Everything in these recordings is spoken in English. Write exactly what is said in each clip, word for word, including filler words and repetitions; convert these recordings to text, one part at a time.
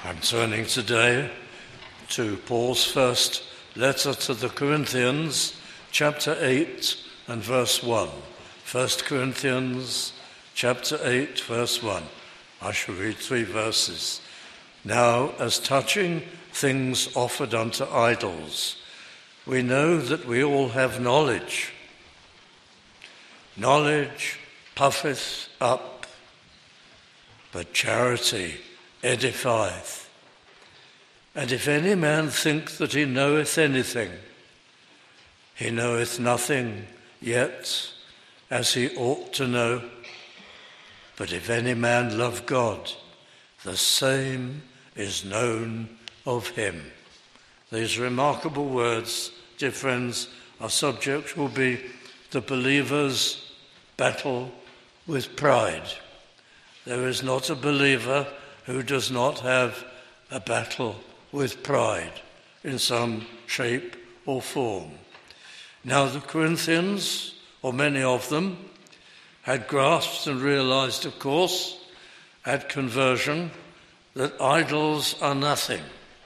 I'm turning today to Paul's first letter to the Corinthians, chapter eight and verse one. First Corinthians, chapter eight, verse one. I shall read three verses. Now, as touching things offered unto idols, we know that we all have knowledge. Knowledge puffeth up, but charity edifieth. And if any man think that he knoweth anything, he knoweth nothing yet as he ought to know. But if any man love God, the same is known of him. These remarkable words, dear friends, our subject will be the believer's battle with pride. There is not a believer who does not have a battle with pride in some shape or form. Now the Corinthians, or many of them, had grasped and realized, of course, at conversion, that idols are nothing.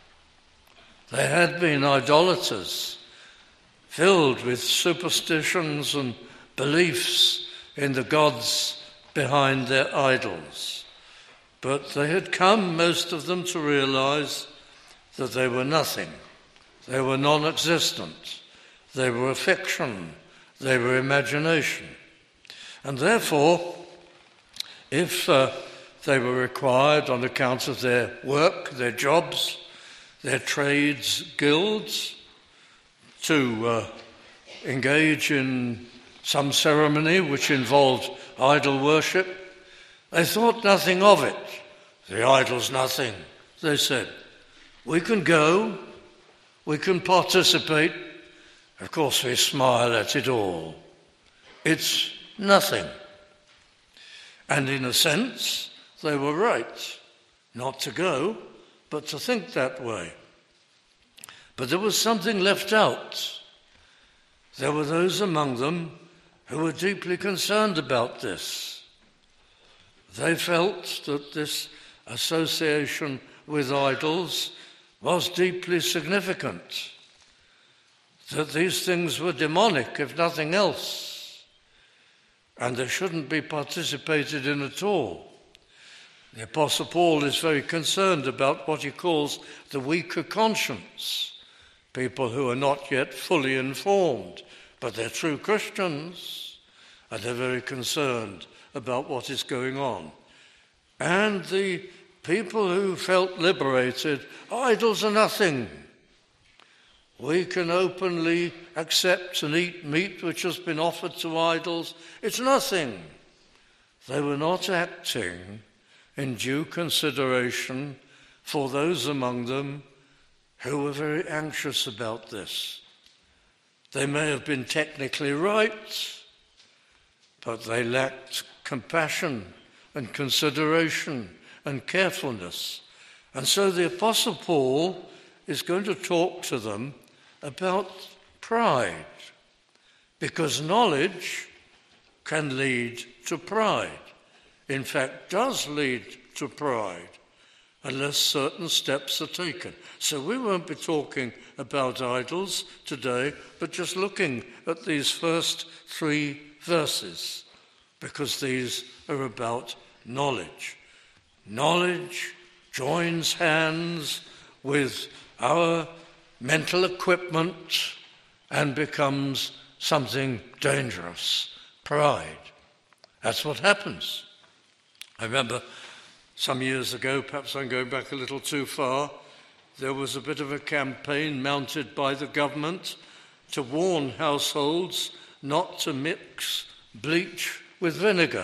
They had been idolaters, filled with superstitions and beliefs in the gods behind their idols. But they had come, most of them, to realize that they were nothing. They were non-existent. They were a fiction. They were imagination. And therefore, if uh, they were required on account of their work, their jobs, their trades, guilds, to uh, engage in some ceremony which involved idol worship, they thought nothing of it. The idol's nothing, they said. We can go, we can participate. Of course, we smile at it all. It's nothing. And in a sense, they were right, not to go, but to think that way. But there was something left out. There were those among them who were deeply concerned about this. They felt that this association with idols was deeply significant, that these things were demonic, if nothing else, and they shouldn't be participated in at all. The Apostle Paul is very concerned about what he calls the weaker conscience, people who are not yet fully informed, but they're true Christians, and they're very concerned about what is going on. And the people who felt liberated, idols are nothing. We can openly accept and eat meat which has been offered to idols. It's nothing. They were not acting in due consideration for those among them who were very anxious about this. They may have been technically right, but they lacked compassion and consideration and carefulness. And so the Apostle Paul is going to talk to them about pride, because knowledge can lead to pride. In fact, does lead to pride, unless certain steps are taken. So we won't be talking about idols today, but just looking at these first three verses, because these are about knowledge. Knowledge joins hands with our mental equipment and becomes something dangerous. Pride. That's what happens. I remember some years ago, perhaps I'm going back a little too far, there was a bit of a campaign mounted by the government to warn households not to mix bleach with vinegar.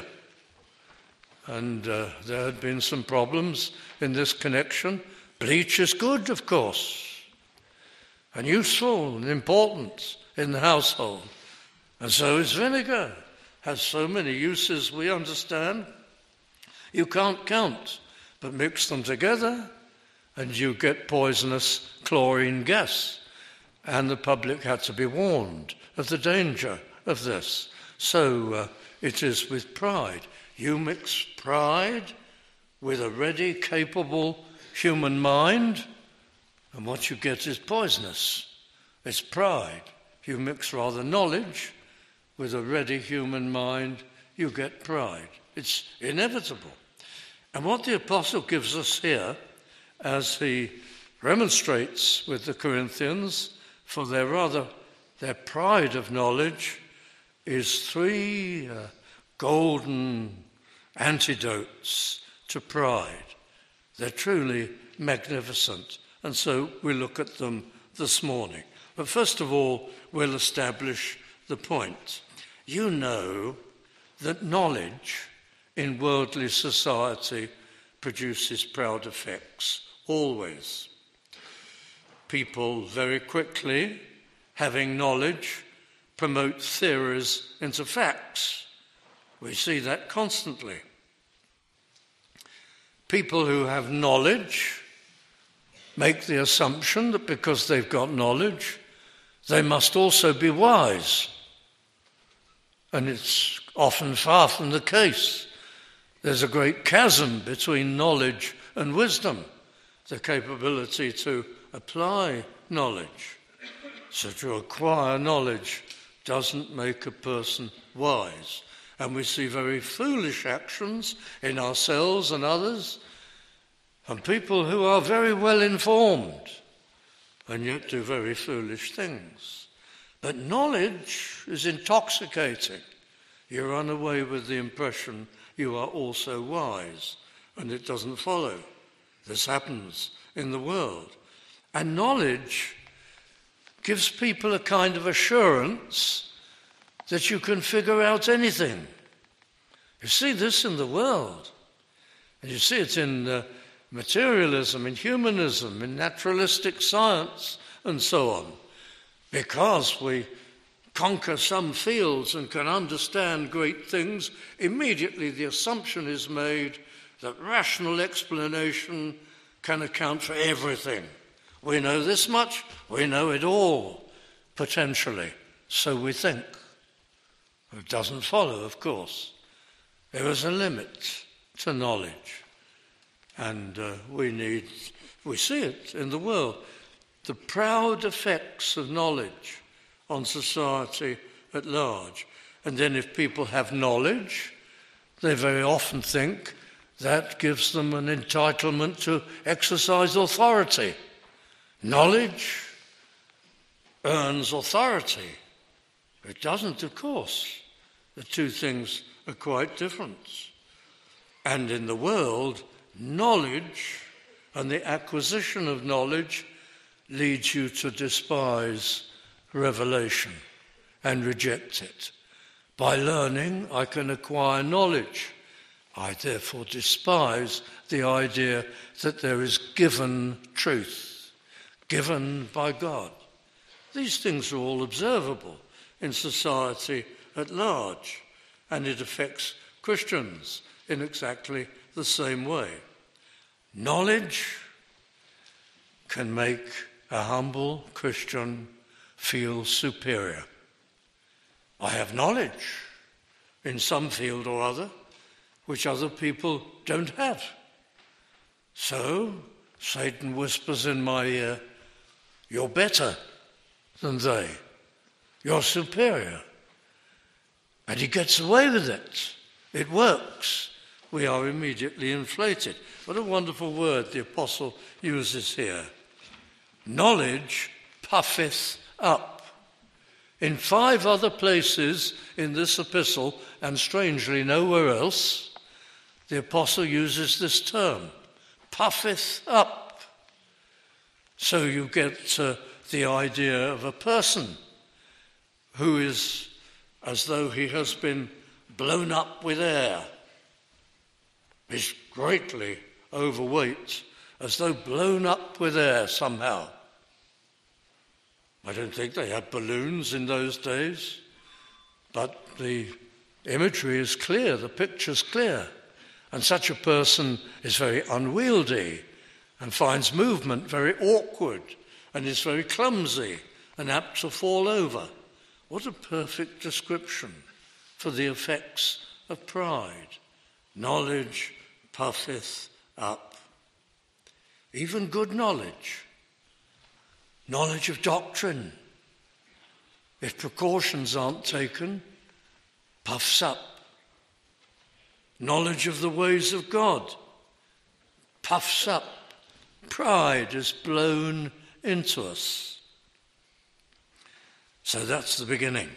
And uh, there had been some problems in this connection. Bleach is good, of course, and useful and important in the household. And so is vinegar. Has so many uses, we understand. You can't count, but mix them together and you get poisonous chlorine gas. And the public had to be warned of the danger of this. So uh, it is with pride. You mix pride with a ready, capable human mind, and what you get is poisonous. It's pride. If you mix rather knowledge with a ready human mind, you get pride. It's inevitable. And what the apostle gives us here, as he remonstrates with the Corinthians for their rather their pride of knowledge, is three uh, golden antidotes to pride. They're truly magnificent, and so we look at them this morning. But first of all, we'll establish the point. You know that knowledge in worldly society produces proud effects, always. People very quickly, having knowledge, promote theories into facts. We see that constantly. People who have knowledge make the assumption that because they've got knowledge, they must also be wise. And it's often far from the case. There's a great chasm between knowledge and wisdom, the capability to apply knowledge. So to acquire knowledge doesn't make a person wise. And we see very foolish actions in ourselves and others, and people who are very well informed and yet do very foolish things. But knowledge is intoxicating. You run away with the impression you are also wise, and it doesn't follow. This happens in the world. And knowledge gives people a kind of assurance that you can figure out anything. You see this in the world, and you see it in uh, materialism, in humanism, in naturalistic science, and so on. Because we conquer some fields and can understand great things, immediately the assumption is made that rational explanation can account for everything. We know this much, we know it all, potentially, so we think. It doesn't follow, of course. There is a limit to knowledge, and uh, we need, we see it in the world, the proud effects of knowledge on society at large. And then if people have knowledge, they very often think that gives them an entitlement to exercise authority. Knowledge earns authority. It doesn't, of course. The two things are quite different. And in the world, knowledge and the acquisition of knowledge leads you to despise revelation and reject it. By learning, I can acquire knowledge. I therefore despise the idea that there is given truth, given by God. These things are all observable in society at large, and it affects Christians in exactly the same way. Knowledge can make a humble Christian feel superior. I have knowledge in some field or other which other people don't have. So Satan whispers in my ear, you're better than they. You're superior. And he gets away with it. It works. We are immediately inflated. What a wonderful word the apostle uses here. Knowledge puffeth up. In five other places in this epistle, and strangely nowhere else, the apostle uses this term, puffeth up. So you get uh, the idea of a person who is as though he has been blown up with air. He's greatly overweight, as though blown up with air somehow. I don't think they had balloons in those days, but the imagery is clear, the picture's clear. And such a person is very unwieldy and finds movement very awkward and is very clumsy and apt to fall over. What a perfect description for the effects of pride. Knowledge puffeth up. even good knowledge, knowledge of doctrine, if precautions aren't taken, puffs up. Knowledge of the ways of God puffs up. Pride is blown into us. So that's the beginning.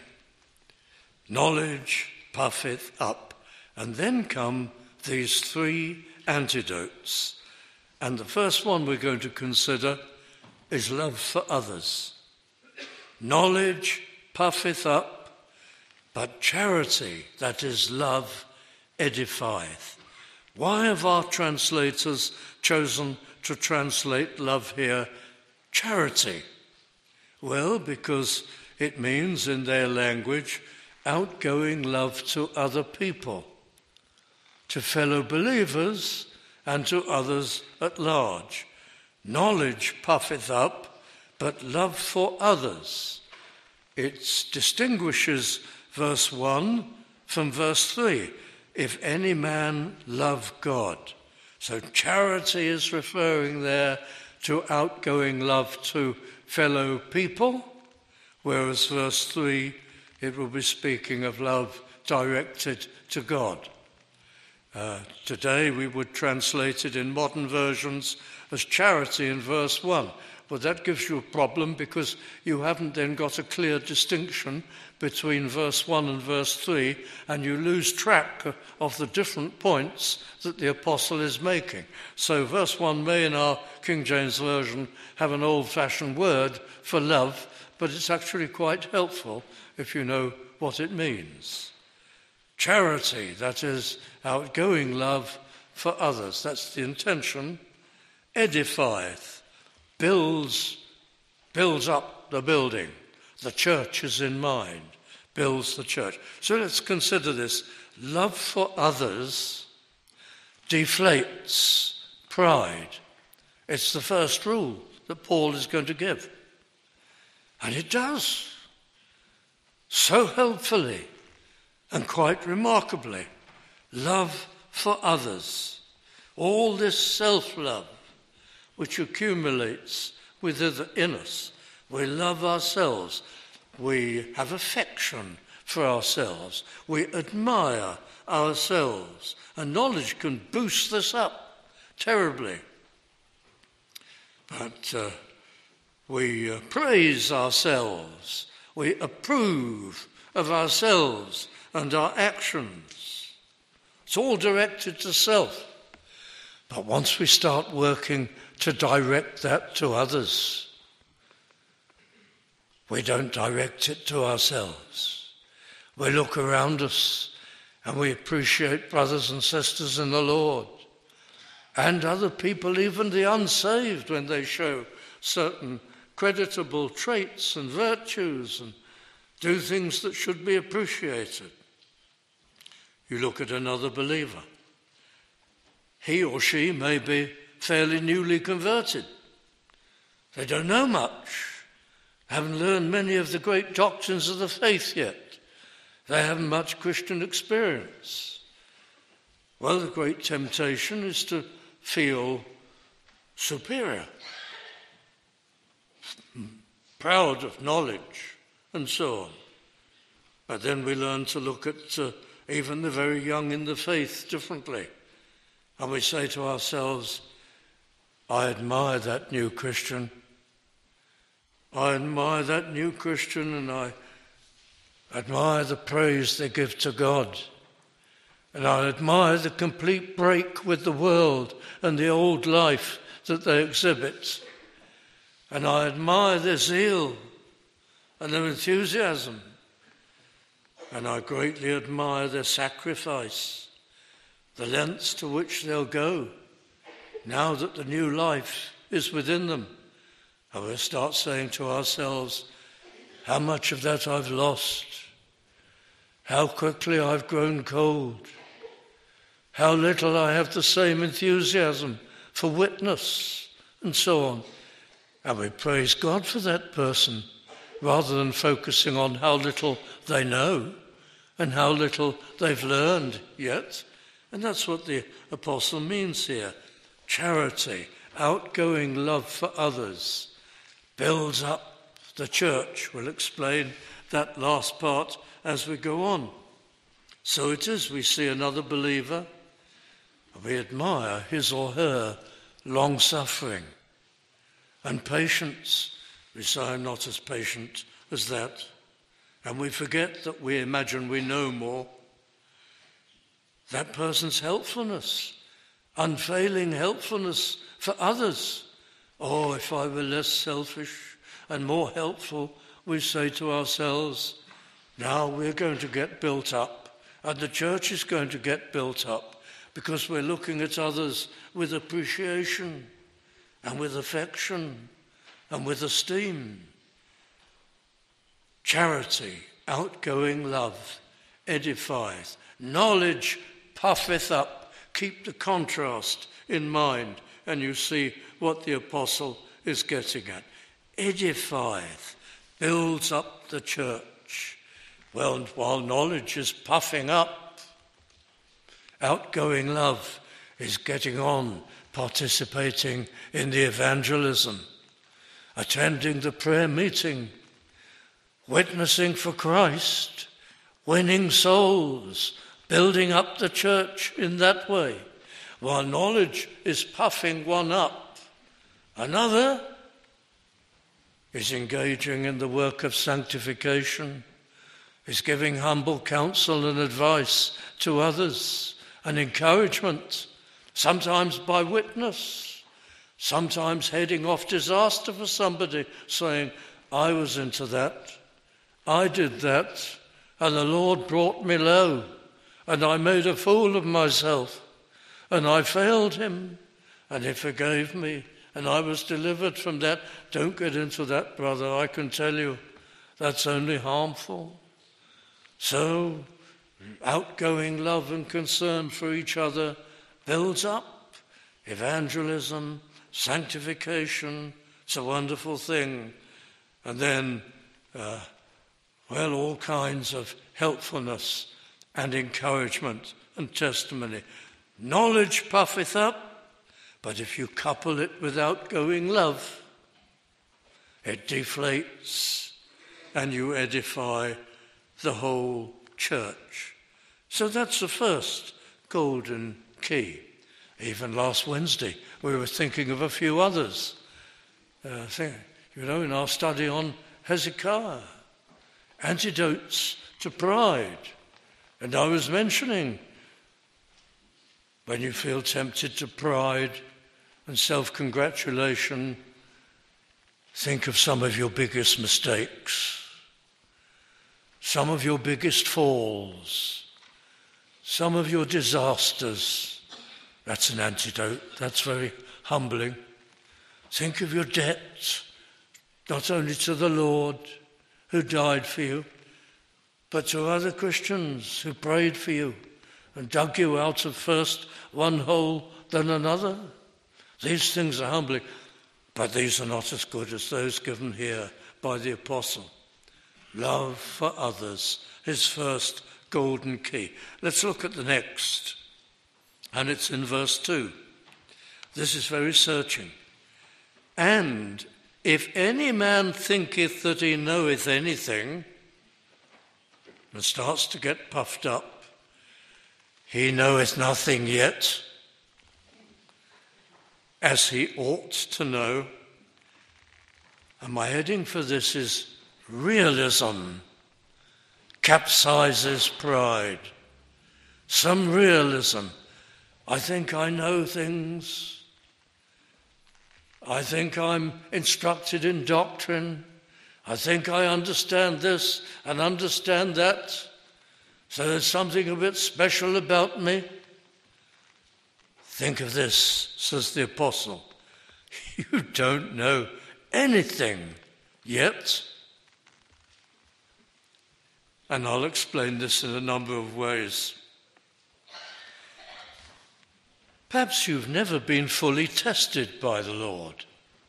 Knowledge puffeth up. And then come these three antidotes. And the first one we're going to consider is love for others. Knowledge puffeth up, but charity, that is love, edifieth. Why have our translators chosen to translate love here charity? Well, because it means in their language outgoing love to other people, to fellow believers and to others at large. Knowledge puffeth up, but love for others. It distinguishes verse one from verse three. If any man love God. So charity is referring there to outgoing love to fellow people, whereas verse three, it will be speaking of love directed to God. Uh, today we would translate it in modern versions as charity in verse one. But that gives you a problem because you haven't then got a clear distinction between verse one and verse three, and you lose track of the different points that the apostle is making. So verse one may in our King James Version have an old-fashioned word for love, but it's actually quite helpful if you know what it means. Charity, that is outgoing love for others, that's the intention, edifieth. Builds, builds up the building. The church is in mind, builds the church. So let's consider this. Love for others deflates pride. It's the first rule that Paul is going to give. And it does. So helpfully and quite remarkably. Love for others. All this self-love which accumulates within us. We love ourselves. We have affection for ourselves. We admire ourselves. And knowledge can boost this up terribly. But uh, we uh, praise ourselves. We approve of ourselves and our actions. It's all directed to self. But once we start working to direct that to others, we don't direct it to ourselves. We look around us and we appreciate brothers and sisters in the Lord and other people, even the unsaved, when they show certain creditable traits and virtues and do things that should be appreciated. You look at another believer. He or she may be fairly newly converted. They don't know much, haven't learned many of the great doctrines of the faith yet. They haven't much Christian experience. Well, the great temptation is to feel superior, proud of knowledge, and so on. But then we learn to look at uh, even the very young in the faith differently. And we say to ourselves, I admire that new Christian. I admire that new Christian and I admire the praise they give to God. And I admire the complete break with the world and the old life that they exhibit. And I admire their zeal and their enthusiasm. And I greatly admire their sacrifice, the lengths to which they'll go now that the new life is within them. And we'll start saying to ourselves, how much of that I've lost, how quickly I've grown cold, how little I have the same enthusiasm for witness, and so on. And we praise God for that person, rather than focusing on how little they know and how little they've learned yet. And that's what the apostle means here. Charity, outgoing love for others builds up the church. We'll explain that last part as we go on. So it is, we see another believer, we admire his or her long-suffering and patience. We say, I'm not as patient as that. And we forget that we imagine we know more. That person's helpfulness, unfailing helpfulness for others. Oh, if I were less selfish and more helpful, we say to ourselves, now we're going to get built up, and the church is going to get built up because we're looking at others with appreciation and with affection and with esteem. Charity, outgoing love, edifieth. Knowledge puffeth up. Keep the contrast in mind, and you see what the apostle is getting at. Edifieth, builds up the church. Well, while knowledge is puffing up, outgoing love is getting on, participating in the evangelism, attending the prayer meeting, witnessing for Christ, winning souls, building up the church in that way. While knowledge is puffing one up, another is engaging in the work of sanctification, is giving humble counsel and advice to others, and encouragement, sometimes by witness, sometimes heading off disaster for somebody, saying, I was into that, I did that, and the Lord brought me low, and I made a fool of myself, and I failed him, and he forgave me, and I was delivered from that. Don't get into that, brother. I can tell you that's only harmful. So, outgoing love and concern for each other builds up. Evangelism, sanctification, it's a wonderful thing. And then, uh, well, all kinds of helpfulness and encouragement and testimony. Knowledge puffeth up, but if you couple it with outgoing love, it deflates and you edify the whole church. So that's the first golden key. Even last Wednesday, we were thinking of a few others. Uh, think, you know, in our study on Hezekiah, antidotes to pride. And I was mentioning, when you feel tempted to pride and self-congratulation, think of some of your biggest mistakes, some of your biggest falls, some of your disasters. That's an antidote. That's very humbling. Think of your debts, not only to the Lord who died for you, but to other Christians who prayed for you and dug you out of first one hole, then another. These things are humbling, but these are not as good as those given here by the apostle. Love for others, his first golden key. Let's look at the next, and it's in verse two. This is very searching. And if any man thinketh that he knoweth anything, and starts to get puffed up, he knoweth nothing yet, as he ought to know. And my heading for this is realism capsizes pride. Some realism. I think I know things. I think I'm instructed in doctrine. I think I understand this and understand that. So there's something a bit special about me. Think of this, says the apostle. You don't know anything yet. And I'll explain this in a number of ways. Perhaps you've never been fully tested by the Lord.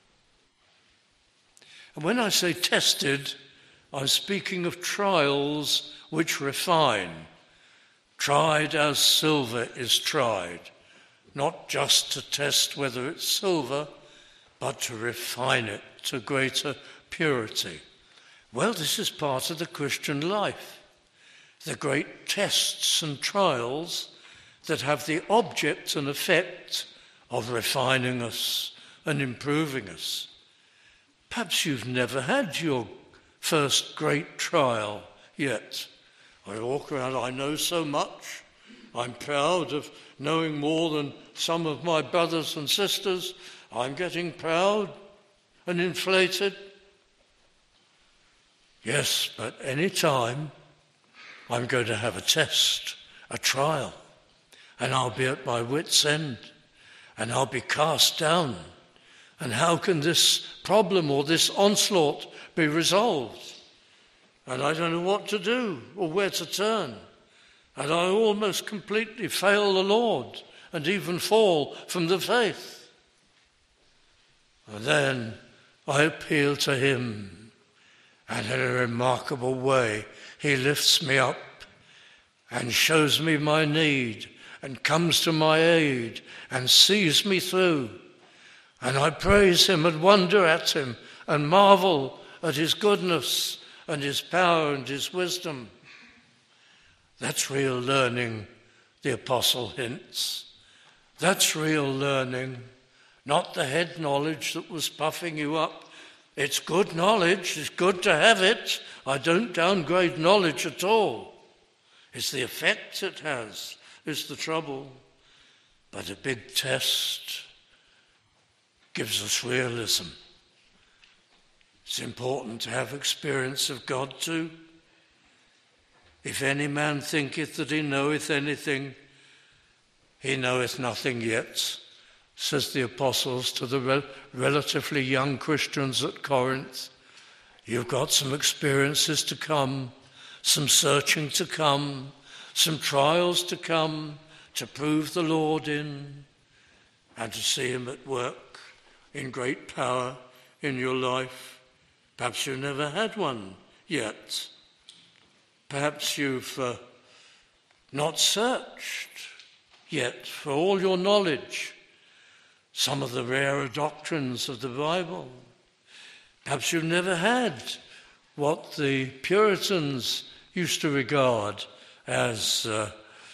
And when I say tested, I'm speaking of trials which refine. Tried as silver is tried. not just to test whether it's silver, but to refine it to greater purity. Well, this is part of the Christian life. The great tests and trials that have the object and effect of refining us and improving us. Perhaps you've never had your first great trial yet. I walk around, I know so much. I'm proud of knowing more than some of my brothers and sisters. I'm getting proud and inflated. Yes, but any time I'm going to have a test, a trial, and I'll be at my wit's end, and I'll be cast down. And how can this problem or this onslaught be resolved? And I don't know what to do or where to turn. And I almost completely fail the Lord and even fall from the faith. And then I appeal to him, and in a remarkable way he lifts me up and shows me my need and comes to my aid and sees me through. And I praise him and wonder at him and marvel at his goodness and his power and his wisdom. That's real learning, the apostle hints. That's real learning, not the head knowledge that was puffing you up. It's good knowledge, it's good to have it. I don't downgrade knowledge at all. It's the effect it has, is the trouble. But a big test gives us realism. It's important to have experience of God too. If any man thinketh that he knoweth anything, he knoweth nothing yet, says the apostles to the rel- relatively young Christians at Corinth. You've got some experiences to come, some searching to come, some trials to come to prove the Lord in and to see him at work in great power in your life. Perhaps you've never had one yet. Perhaps you've uh, not searched yet for all your knowledge some of the rarer doctrines of the Bible. Perhaps you've never had what the Puritans used to regard as uh,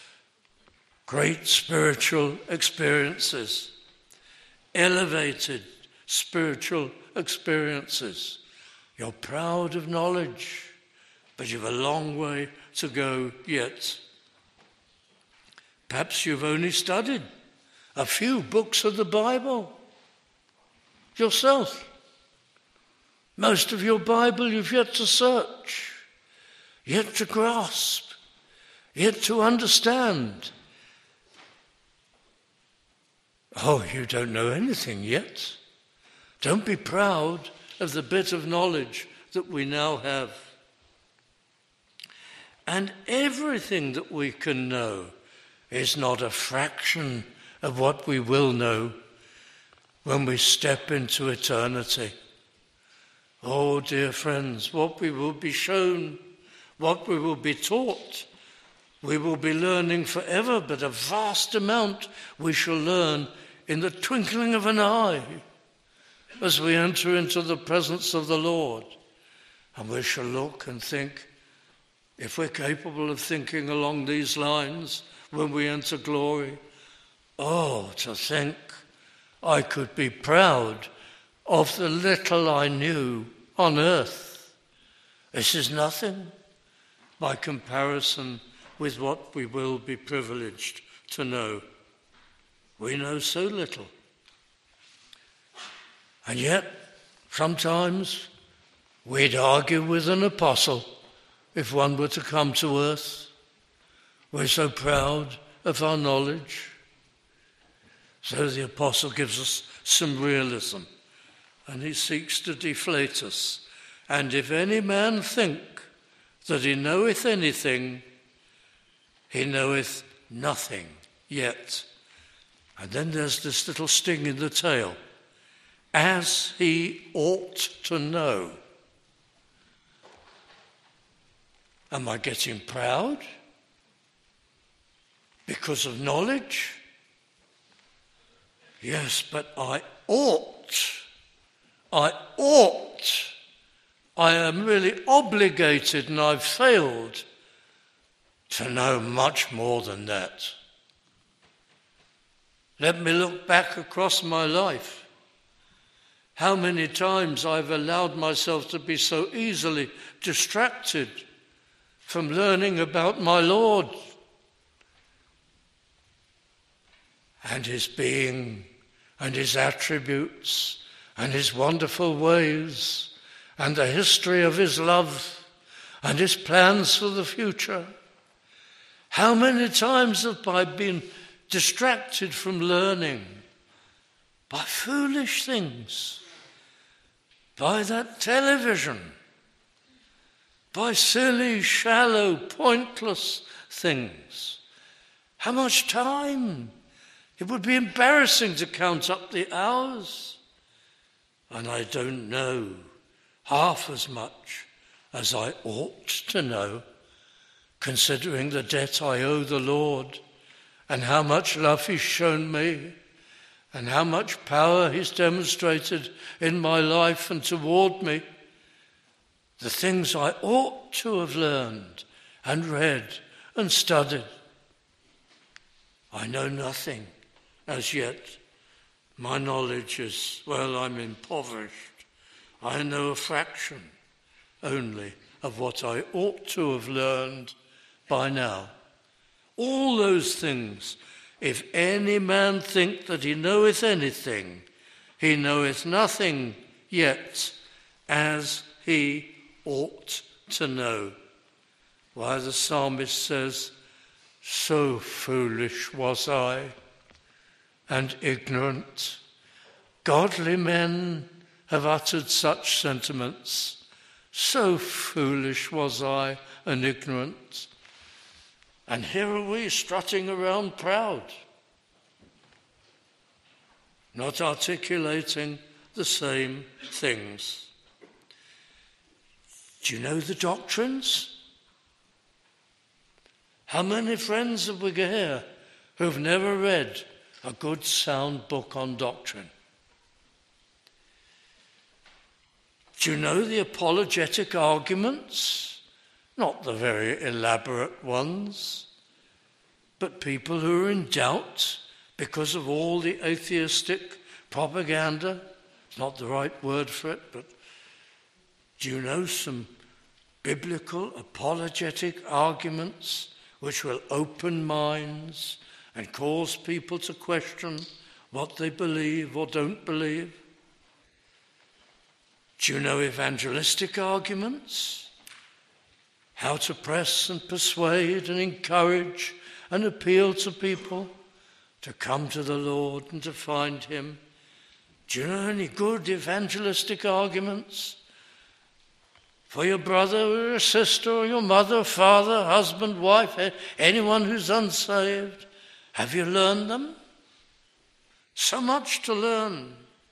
great spiritual experiences, elevated spiritual experiences. You're proud of knowledge, but you've a long way to go yet. Perhaps you've only studied a few books of the Bible yourself. Most of your Bible you've yet to search, yet to grasp, yet to understand. Oh, you don't know anything yet. Don't be proud of the bit of knowledge that we now have. And everything that we can know is not a fraction of what we will know when we step into eternity. Oh, dear friends, what we will be shown, what we will be taught, we will be learning forever, but a vast amount we shall learn in the twinkling of an eye as we enter into the presence of the Lord. And we shall look and think, if we're capable of thinking along these lines when we enter glory, oh, to think I could be proud of the little I knew on earth. This is nothing by comparison with what we will be privileged to know. We know so little. And yet, sometimes we'd argue with an apostle if one were to come to earth. We're so proud of our knowledge. So the apostle gives us some realism, and he seeks to deflate us. And if any man think that he knoweth anything, he knoweth nothing yet. And then there's this little sting in the tail. As he ought to know. Am I getting proud because of knowledge? Yes, but I ought. I ought. I am really obligated, and I've failed to know much more than that. Let me look back across my life. How many times I've allowed myself to be so easily distracted from learning about my Lord and his being and his attributes and his wonderful ways and the history of his love and his plans for the future. How many times have I been distracted from learning by foolish things, by that television, by silly, shallow, pointless things? How much time? It would be embarrassing to count up the hours. And I don't know half as much as I ought to know, considering the debt I owe the Lord and how much love he's shown me and how much power he's demonstrated in my life and toward me. The things I ought to have learned and read and studied. I know nothing as yet. My knowledge is, well, I'm impoverished. I know a fraction only of what I ought to have learned by now. All those things, if any man think that he knoweth anything, he knoweth nothing yet as he ought to know. Why, the psalmist says, so foolish was I and ignorant. Godly men have uttered such sentiments. So foolish was I and ignorant. And here are we strutting around proud, not articulating the same things. Do you know the doctrines? How many friends have we here who've never read a good sound book on doctrine? Do you know the apologetic arguments? Not the very elaborate ones, but people who are in doubt because of all the atheistic propaganda. It's not the right word for it, but do you know some biblical apologetic arguments which will open minds and cause people to question what they believe or don't believe? Do you know evangelistic arguments? How to press and persuade and encourage and appeal to people to come to the Lord and to find him. Do you know any good evangelistic arguments for your brother or your sister or your mother, father, husband, wife, anyone who's unsaved? Have you learned them? So much to learn.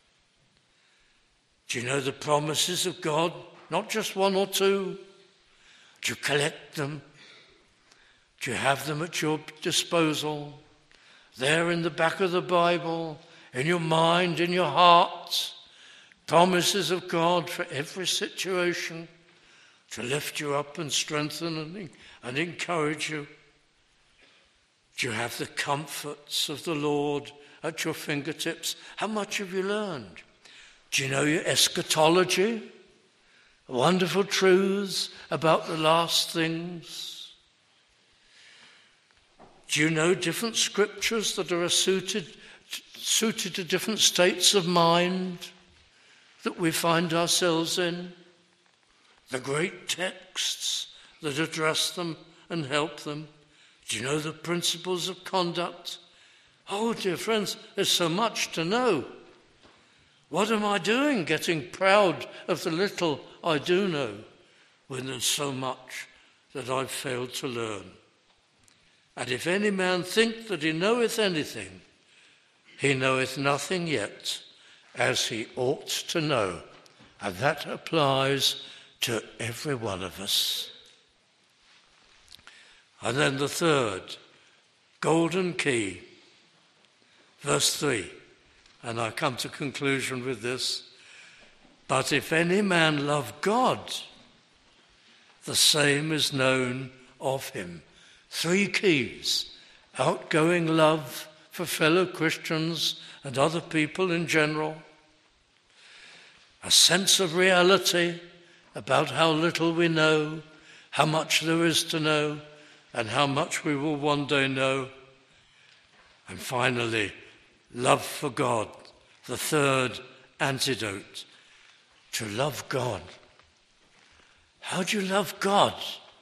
Do you know the promises of God? Not just one or two. Do you collect them? Do you have them at your disposal? There in the back of the Bible, in your mind, in your heart, promises of God for every situation to lift you up and strengthen and, and encourage you. Do you have the comforts of the Lord at your fingertips? How much have you learned? Do you know your eschatology? Wonderful truths about the last things. Do you know different scriptures that are suited, suited to different states of mind that we find ourselves in? The great texts that address them and help them. Do you know the principles of conduct? Oh, dear friends, there's so much to know. What am I doing getting proud of the little I do know when there's so much that I've failed to learn? And if any man think that he knoweth anything, he knoweth nothing yet as he ought to know. And that applies to every one of us. And then the third, golden key, verse three. And I come to conclusion with this. But if any man love God, the same is known of him. Three keys: outgoing love for fellow Christians and other people in general, a sense of reality about how little we know, how much there is to know, and how much we will one day know, and finally, love for God, the third antidote. To love God. How do you love God?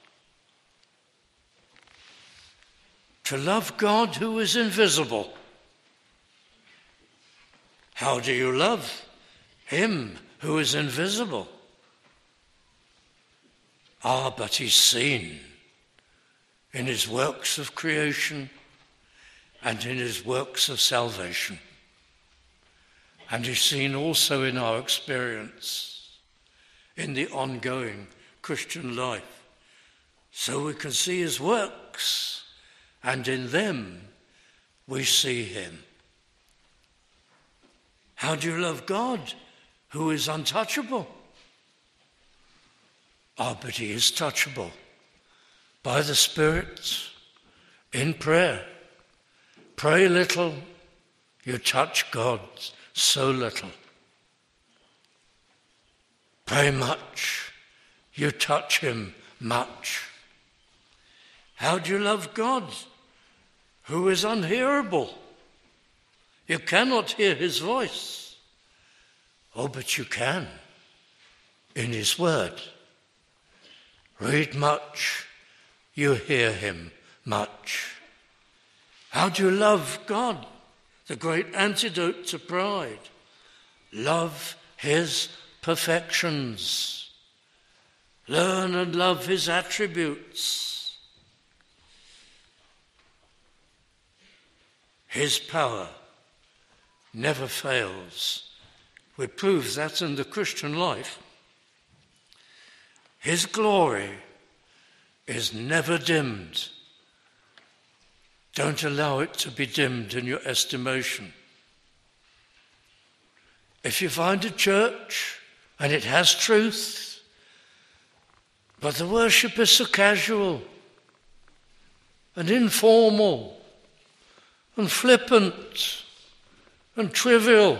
To love God who is invisible. How do you love him who is invisible? Ah, but he's seen in his works of creation and in his works of salvation. And he's seen also in our experience, in the ongoing Christian life. So we can see his works, and in them we see him. How do you love God who is untouchable? Ah, but he is touchable by the Spirit in prayer. Pray little, you touch God so little. Pray much, you touch him much. How do you love God who is unhearable? You cannot hear his voice. Oh, but you can in his word. Read much, you hear him much. How do you love God? The great antidote to pride. Love his perfections. Learn and love his attributes. His power never fails. We prove that in the Christian life. His glory is never dimmed. Don't allow it to be dimmed in your estimation. If you find a church and it has truth, but the worship is so casual and informal and flippant and trivial,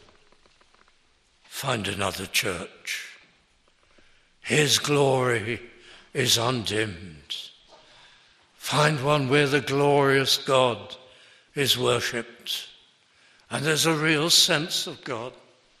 find another church. His glory is undimmed. Find one where the glorious God is worshipped and there's a real sense of God.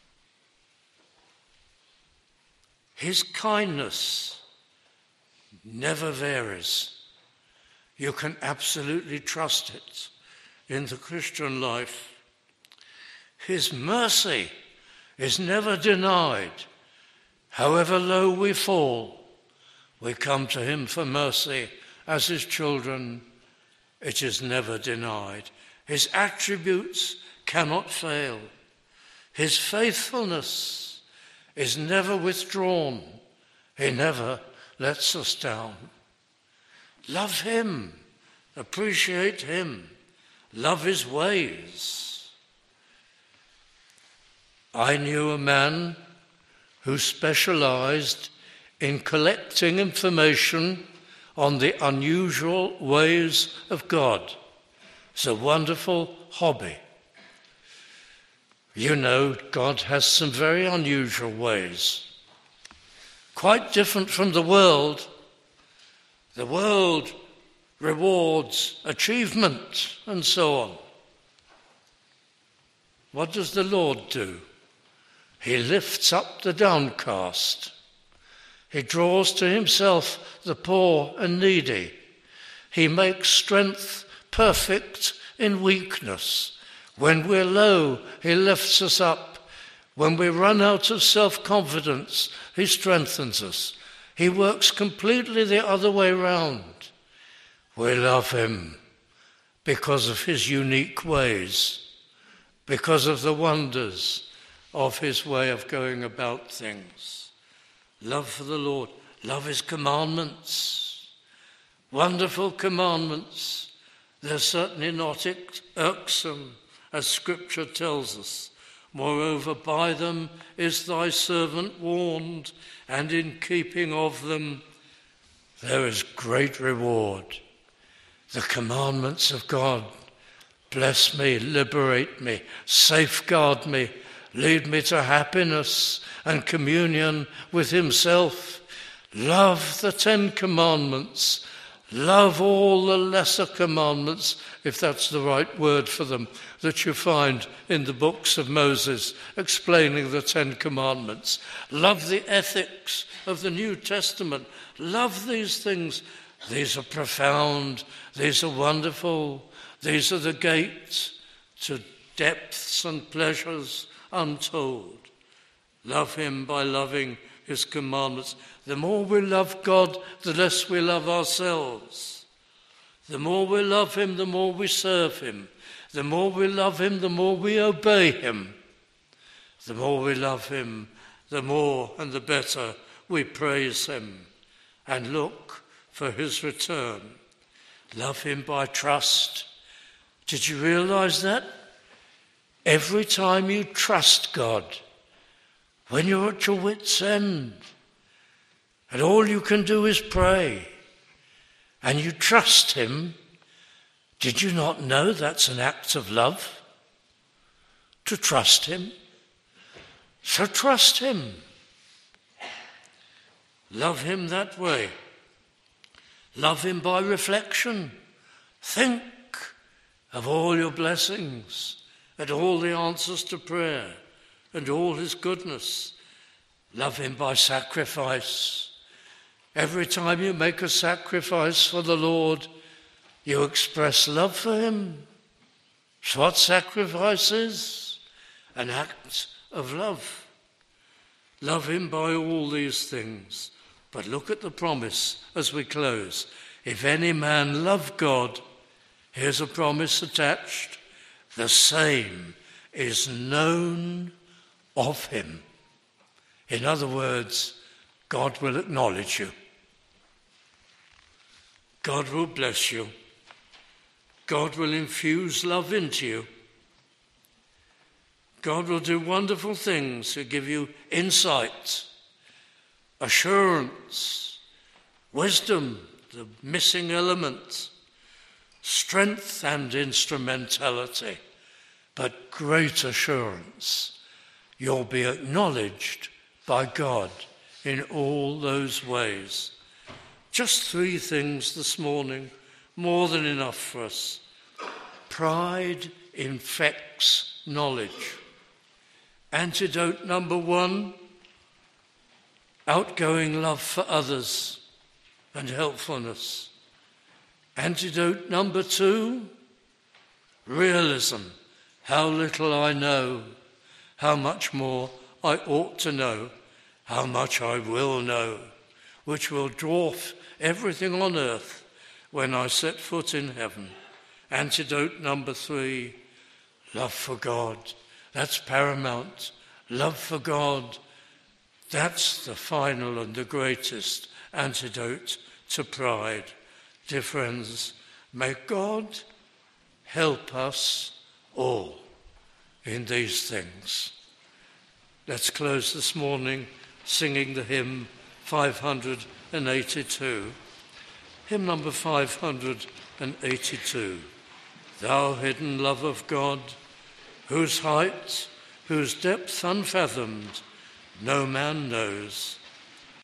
His kindness never varies. You can absolutely trust it in the Christian life. His mercy is never denied. However low we fall, we come to him for mercy. As his children, it is never denied. His attributes cannot fail. His faithfulness is never withdrawn. He never lets us down. Love him. Appreciate him. Love his ways. I knew a man who specialized in collecting information on the unusual ways of God. It's a wonderful hobby. You know, God has some very unusual ways, quite different from the world. The world rewards achievement and so on. What does the Lord do? He lifts up the downcast. He draws to himself the poor and needy. He makes strength perfect in weakness. When we're low, he lifts us up. When we run out of self-confidence, he strengthens us. He works completely the other way round. We love him because of his unique ways, because of the wonders of his way of going about things. Love for the Lord. Love his commandments. Wonderful commandments. They're certainly not irksome, as Scripture tells us. Moreover, by them is thy servant warned, and in keeping of them there is great reward. The commandments of God bless me, liberate me, safeguard me, lead me to happiness and communion with himself. Love the Ten Commandments. Love all the lesser commandments, if that's the right word for them, that you find in the books of Moses explaining the Ten Commandments. Love the ethics of the New Testament. Love these things. These are profound. These are wonderful. These are the gates to depths and pleasures untold. Love him by loving his commandments. The more we love God, the less we love ourselves. The more we love him, the more we serve him. The more we love him, the more we obey him. The more we love him, the more and the better we praise him and look for his return. Love him by trust. Did you realize that? Every time you trust God, when you're at your wit's end, and all you can do is pray, and you trust him, did you not know that's an act of love? To trust him? So trust him. Love him that way. Love him by reflection. Think of all your blessings and all the answers to prayer and all his goodness. Love him by sacrifice. Every time you make a sacrifice for the Lord, you express love for him. It's what sacrifice is, an act of love. Love him by all these things. But look at the promise as we close. If any man love God, here's a promise attached, the same is known of him. In other words, God will acknowledge you. God will bless you. God will infuse love into you. God will do wonderful things to give you insight, assurance, wisdom, the missing element, strength and instrumentality, but great assurance. You'll be acknowledged by God in all those ways. Just three things this morning, more than enough for us. Pride infects knowledge. Antidote number one, outgoing love for others and helpfulness. Antidote number two, realism. How little I know, how much more I ought to know, how much I will know, which will dwarf everything on earth when I set foot in heaven. Antidote number three, love for God. That's paramount. Love for God. That's the final and the greatest antidote to pride. Dear friends, may God help us all in these things. Let's close this morning singing the hymn five hundred eighty-two. Hymn number five hundred eighty-two. Thou hidden love of God, whose height, whose depth unfathomed, no man knows.